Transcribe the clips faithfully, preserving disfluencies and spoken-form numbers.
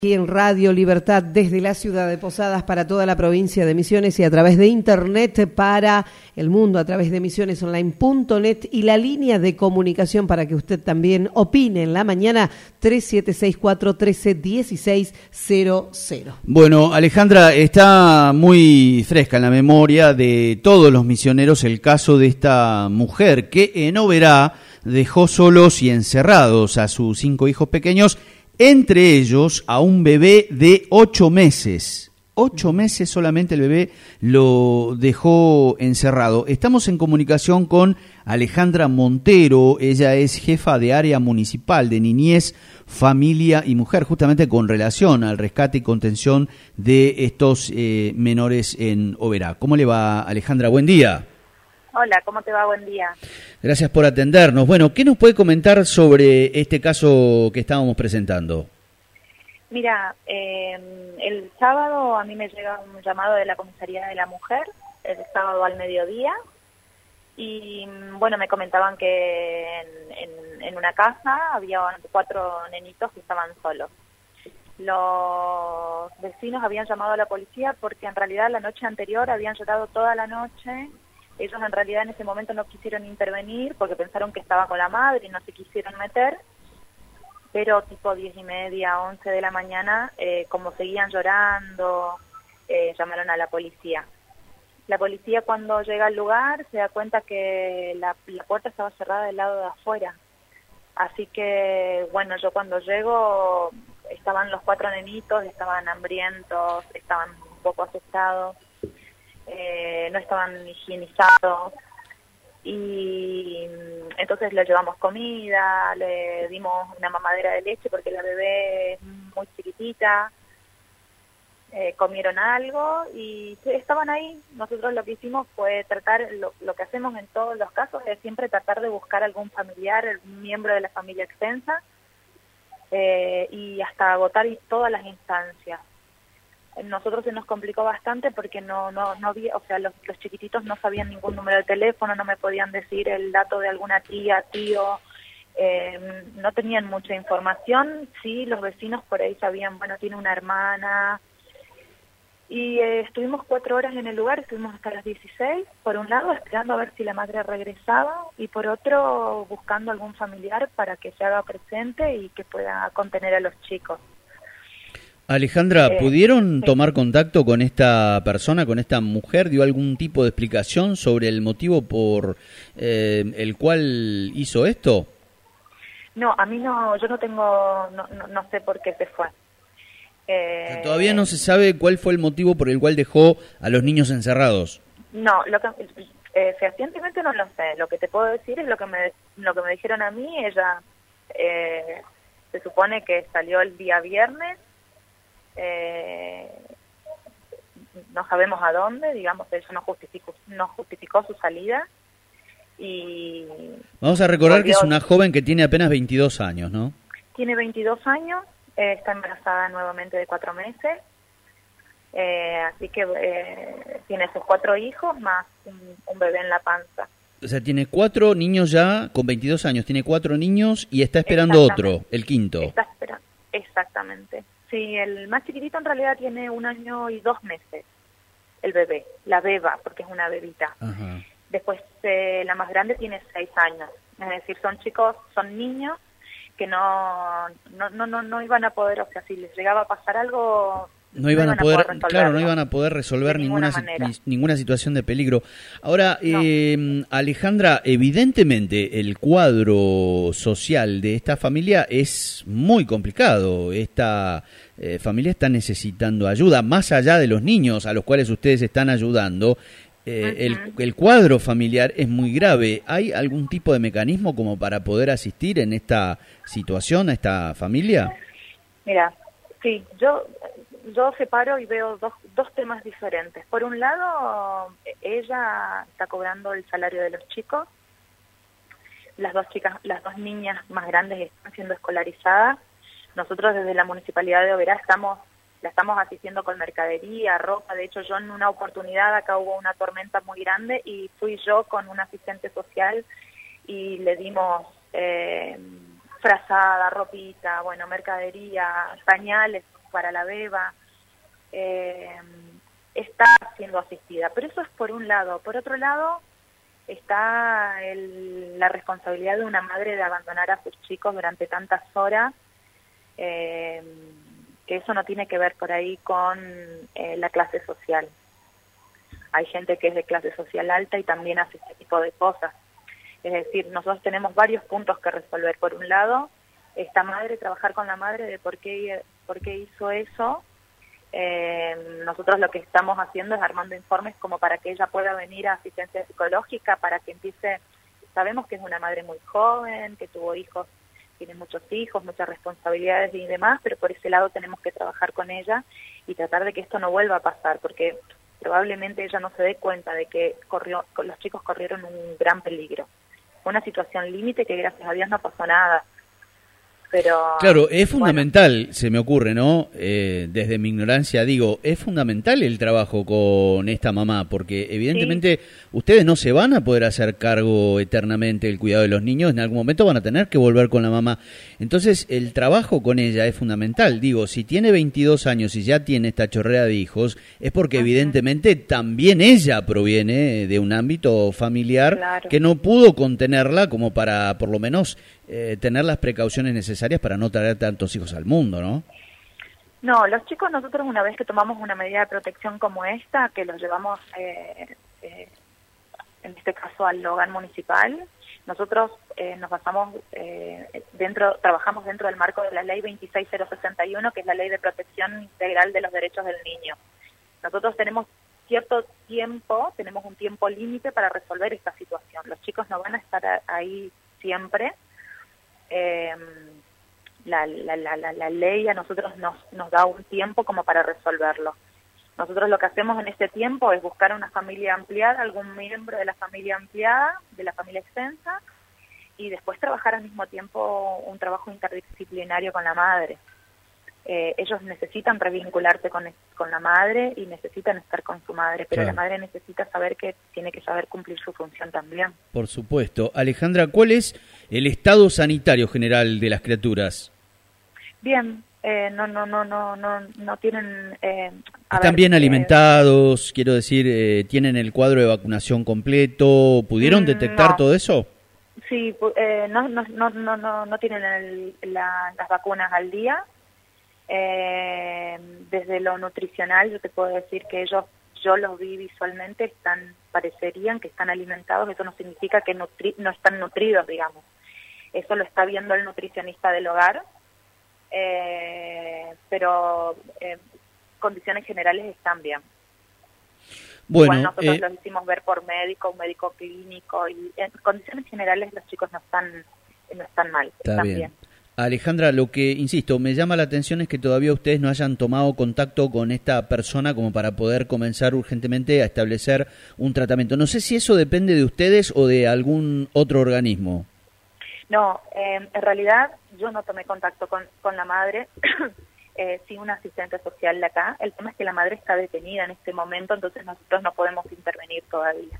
Aquí en Radio Libertad desde la ciudad de Posadas para toda la provincia de Misiones y a través de internet para el mundo a través de misiones online punto net y la línea de comunicación para que usted también opine en la mañana tres siete seis cuatro uno tres uno seis cero cero. Bueno, Alejandra, está muy fresca en la memoria de todos los misioneros el caso de esta mujer que en Oberá dejó solos y encerrados a sus cinco hijos pequeños, entre ellos a un bebé de ocho meses. Ocho meses solamente el bebé lo dejó encerrado. Estamos en comunicación con Alejandra Montero. Ella es jefa de área municipal de niñez, familia y mujer, justamente con relación al rescate y contención de estos eh, menores en Oberá. ¿Cómo le va, Alejandra? Buen día. Hola, ¿cómo te va? Buen día. Gracias por atendernos. Bueno, ¿qué nos puede comentar sobre este caso que estábamos presentando? Mira, eh, el sábado a mí me llega un llamado de la Comisaría de la Mujer, el sábado al mediodía, y bueno, me comentaban que en, en, en una casa había cuatro nenitos que estaban solos. Los vecinos habían llamado a la policía porque en realidad la noche anterior habían llorado toda la noche. Ellos en realidad en ese momento no quisieron intervenir porque pensaron que estaba con la madre y no se quisieron meter, pero tipo diez y media, once de la mañana, eh, como seguían llorando, eh, llamaron a la policía. La policía cuando llega al lugar se da cuenta que la, la puerta estaba cerrada del lado de afuera. Así que, bueno, yo cuando llego estaban los cuatro nenitos, estaban hambrientos, estaban un poco asustados. Eh, no estaban higienizados y entonces le llevamos comida, le dimos una mamadera de leche porque la bebé es muy chiquitita, eh, comieron algo y estaban ahí. Nosotros lo que hicimos fue tratar, lo, lo que hacemos en todos los casos es siempre tratar de buscar algún familiar, algún miembro de la familia extensa eh, y hasta agotar todas las instancias. Nosotros se nos complicó bastante porque no no no había, o sea, los, los chiquititos no sabían ningún número de teléfono, no me podían decir el dato de alguna tía, tío, eh, no tenían mucha información. Sí, los vecinos por ahí sabían, bueno, tiene una hermana. Y eh, estuvimos cuatro horas en el lugar, estuvimos hasta las dieciséis, por un lado esperando a ver si la madre regresaba y por otro buscando algún familiar para que se haga presente y que pueda contener a los chicos. Alejandra, ¿pudieron sí. tomar contacto con esta persona, con esta mujer? ¿Dio algún tipo de explicación sobre el motivo por eh, el cual hizo esto? No, a mí no, yo no tengo, no, no, no sé por qué se fue. Eh, O sea, todavía no se sabe cuál fue el motivo por el cual dejó a los niños encerrados. No, lo que eh, fehacientemente no lo sé. Lo que te puedo decir es lo que me lo que me dijeron a mí. Ella eh, se supone que salió el día viernes. Eh, no sabemos a dónde, digamos, ella no justificó, no justificó su salida y... Vamos a recordar volvió, que es una joven que tiene apenas veintidós años, ¿no? Tiene veintidós años, eh, está embarazada nuevamente de cuatro meses, eh, así que eh, tiene sus cuatro hijos más un, un bebé en la panza. O sea, tiene cuatro niños ya, con veintidós años, tiene cuatro niños y está esperando otro, el quinto. Está esperando, exactamente. Sí, el más chiquitito en realidad tiene un año y dos meses, el bebé, la beba, porque es una bebita. Ajá. Después eh, la más grande tiene seis años, es decir, son chicos, son niños que no, no, no, no, no iban a poder, o sea, si les llegaba a pasar algo... No iban, no iban a poder, a poder claro, no iban a poder resolver ninguna ninguna, ni, ninguna situación de peligro. Ahora, no. eh, Alejandra, evidentemente el cuadro social de esta familia es muy complicado. Esta eh, familia está necesitando ayuda, más allá de los niños a los cuales ustedes están ayudando. Eh, uh-huh. el, el cuadro familiar es muy grave. ¿Hay algún tipo de mecanismo como para poder asistir en esta situación a esta familia? Mira, sí, yo... Yo separo y veo dos, dos temas diferentes. Por un lado, ella está cobrando el salario de los chicos. Las dos chicas, las dos niñas más grandes están siendo escolarizadas. Nosotros desde la Municipalidad de Oberá estamos, la estamos asistiendo con mercadería, ropa. De hecho, yo en una oportunidad, acá hubo una tormenta muy grande y fui yo con un asistente social y le dimos eh, frazada, ropita, bueno, mercadería, pañales. para la beba, eh, está siendo asistida. Pero eso es por un lado. Por otro lado, está el, la responsabilidad de una madre de abandonar a sus chicos durante tantas horas, eh, que eso no tiene que ver por ahí con eh, la clase social. Hay gente que es de clase social alta y también hace este tipo de cosas. Es decir, nosotros tenemos varios puntos que resolver. Por un lado, esta madre, trabajar con la madre de por qué, por qué hizo eso. Eh, nosotros lo que estamos haciendo es armando informes como para que ella pueda venir a asistencia psicológica, para que empiece, sabemos que es una madre muy joven, que tuvo hijos, tiene muchos hijos, muchas responsabilidades y demás, pero por ese lado tenemos que trabajar con ella y tratar de que esto no vuelva a pasar, porque probablemente ella no se dé cuenta de que corrió, los chicos corrieron un gran peligro. Fue una situación límite que gracias a Dios no pasó nada. Pero, claro, es fundamental, bueno. Se me ocurre, ¿no? Eh, desde mi ignorancia digo, es fundamental el trabajo con esta mamá, porque evidentemente sí. Ustedes no se van a poder hacer cargo eternamente del cuidado de los niños, en algún momento van a tener que volver con la mamá. Entonces, el trabajo con ella es fundamental. Digo, si tiene veintidós años y ya tiene esta chorrea de hijos, es porque uh-huh. evidentemente también ella proviene de un ámbito familiar claro. que no pudo contenerla como para, por lo menos, eh, tener las precauciones necesarias para no traer tantos hijos al mundo, ¿no? No, los chicos nosotros una vez que tomamos una medida de protección como esta, que los llevamos, eh, eh, en este caso al hogar municipal, nosotros eh, nos basamos eh, dentro, trabajamos dentro del marco de la ley veintiséis mil sesenta y uno, que es la ley de protección integral de los derechos del niño. Nosotros tenemos cierto tiempo, tenemos un tiempo límite para resolver esta situación. Los chicos no van a estar ahí siempre. Eh, La, la, la, la, la ley a nosotros nos, nos da un tiempo como para resolverlo. Nosotros lo que hacemos en este tiempo es buscar una familia ampliada, algún miembro de la familia ampliada, de la familia extensa, y después trabajar al mismo tiempo un trabajo interdisciplinario con la madre. Eh, ellos necesitan revincularse con, con la madre y necesitan estar con su madre, pero claro. La madre necesita saber que tiene que saber cumplir su función también. Por supuesto. Alejandra, ¿cuál es el estado sanitario general de las criaturas? Bien, eh, no, no, no, no, no, no tienen. Eh, ¿Están ver, bien eh, alimentados? Quiero decir, eh, ¿tienen el cuadro de vacunación completo? ¿Pudieron detectar no. todo eso? Sí, eh, no, no, no, no, no, no tienen el, la, las vacunas al día. Eh, desde lo nutricional, yo te puedo decir que ellos, yo los vi visualmente, están, parecerían que están alimentados. Eso no significa que nutri, no están nutridos, digamos. Eso lo está viendo el nutricionista del hogar. Eh, pero eh, condiciones generales están bien. Bueno, Igual nosotros eh, los hicimos ver por médico, un médico clínico, y en condiciones generales los chicos no están no están mal, está están bien. bien. Alejandra, lo que, insisto, me llama la atención es que todavía ustedes no hayan tomado contacto con esta persona como para poder comenzar urgentemente a establecer un tratamiento. No sé si eso depende de ustedes o de algún otro organismo. No, eh, en realidad yo no tomé contacto con, con la madre, eh, sí una asistente social de acá. El tema es que la madre está detenida en este momento, entonces nosotros no podemos intervenir todavía.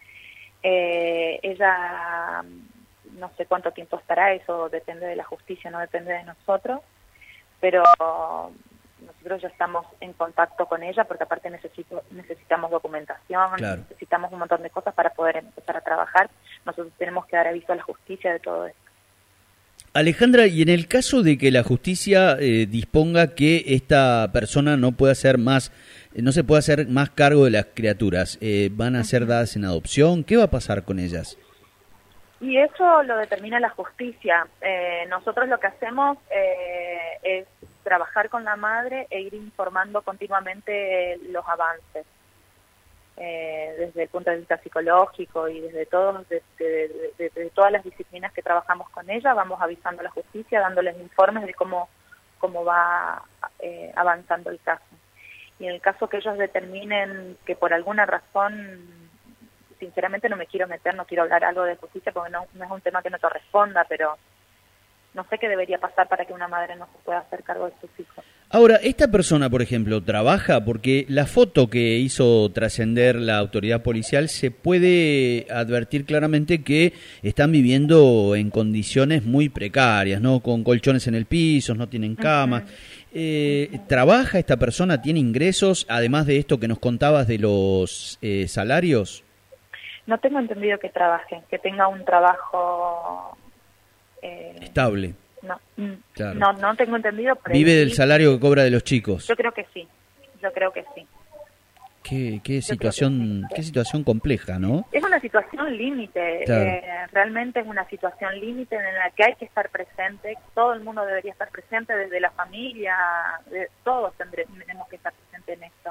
Eh, ella, no sé cuánto tiempo estará, eso depende de la justicia, no depende de nosotros, pero nosotros ya estamos en contacto con ella porque aparte necesito, necesitamos documentación, claro. Necesitamos un montón de cosas para poder empezar a trabajar. Nosotros tenemos que dar aviso a la justicia de todo esto. Alejandra, y en el caso de que la justicia eh, disponga que esta persona no pueda hacer más, eh, no se pueda hacer más cargo de las criaturas, eh, ¿van a ser dadas en adopción? ¿Qué va a pasar con ellas? Y eso lo determina la justicia. Eh, nosotros lo que hacemos eh, es trabajar con la madre e ir informando continuamente los avances. Eh, desde el punto de vista psicológico y desde todos de, de, de, de, de todas las disciplinas que trabajamos con ella, vamos avisando a la justicia, dándoles informes de cómo, cómo va eh, avanzando el caso. Y en el caso que ellos determinen que por alguna razón, sinceramente no me quiero meter, no quiero hablar algo de justicia porque no, no es un tema que no corresponda, pero no sé qué debería pasar para que una madre no se pueda hacer cargo de sus hijos. Ahora, esta persona, por ejemplo, trabaja porque la foto que hizo trascender la autoridad policial se puede advertir claramente que están viviendo en condiciones muy precarias, ¿no? Con colchones en el piso, no tienen cama. Uh-huh. Eh, ¿Trabaja esta persona? ¿Tiene ingresos? Además de esto que nos contabas de los eh, salarios. No tengo entendido que trabaje, que tenga un trabajo... Eh, estable. No, mm, claro. no, no tengo entendido. Pero ¿Vive del sí, salario que cobra de los chicos? Yo creo que sí, yo creo que sí. Qué, qué situación, sí. qué situación compleja, ¿no? Es una situación límite, claro. eh, realmente es una situación límite en la que hay que estar presente, todo el mundo debería estar presente, desde la familia, de, todos tendremos, tenemos que estar presentes en esto.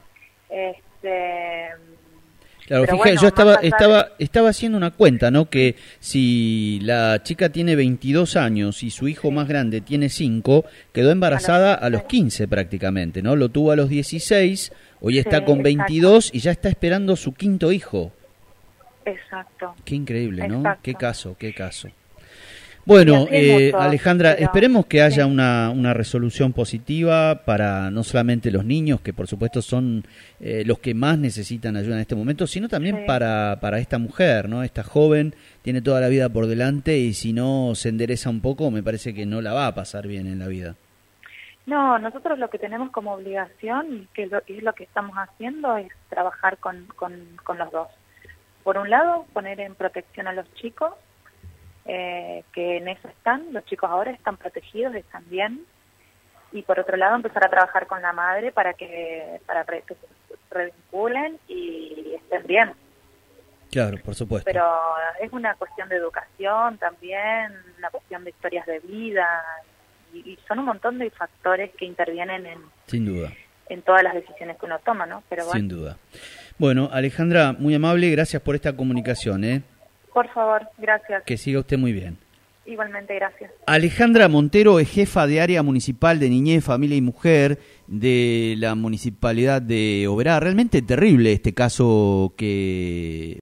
Este... Claro, fíjate, bueno, yo estaba estaba de... estaba haciendo una cuenta, ¿no? Que si la chica tiene veintidós años y su hijo más grande tiene cinco, quedó embarazada a los quince prácticamente, ¿no? Lo tuvo a los dieciséis, hoy está sí, con veintidós exacto. Y ya está esperando su quinto hijo. Exacto. Qué increíble, ¿no? Exacto. Qué caso, qué caso. Bueno, eh, mucho, Alejandra, pero, esperemos que haya sí. una, una resolución positiva para no solamente los niños, que por supuesto son eh, los que más necesitan ayuda en este momento, sino también sí. para, para esta mujer, ¿no? Esta joven tiene toda la vida por delante y si no se endereza un poco, me parece que no la va a pasar bien en la vida. No, nosotros lo que tenemos como obligación, que es lo que estamos haciendo, es trabajar con, con, con los dos. Por un lado, poner en protección a los chicos, Eh, que en eso están, los chicos ahora están protegidos, están bien, y por otro lado empezar a trabajar con la madre para que para que se revinculen y estén bien. Claro, por supuesto. Pero es una cuestión de educación también, una cuestión de historias de vida, y, y son un montón de factores que intervienen en, sin duda, en todas las decisiones que uno toma, ¿no? Pero bueno. Sin duda. Bueno, Alejandra, muy amable, gracias por esta comunicación, ¿eh? Por favor, gracias. Que siga usted muy bien. Igualmente, gracias. Alejandra Montero es jefa de área municipal de Niñez, Familia y Mujer de la Municipalidad de Oberá. Realmente terrible este caso que